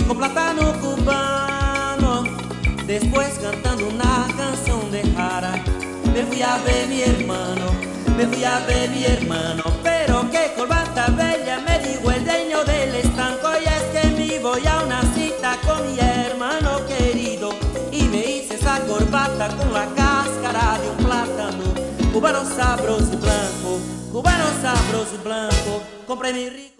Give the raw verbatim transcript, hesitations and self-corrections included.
con plátano cubano. Después cantando una canción de jara, me fui a ver mi hermano, me fui a ver mi hermano. Pero qué corbata bella, me dijo el dueño del estanco. Y es que me voy a una cita con mi hermano querido, y me hice esa corbata con la cáscara de un plátano. Cubano sabroso y blanco, cubano sabroso y blanco, compré mi rico.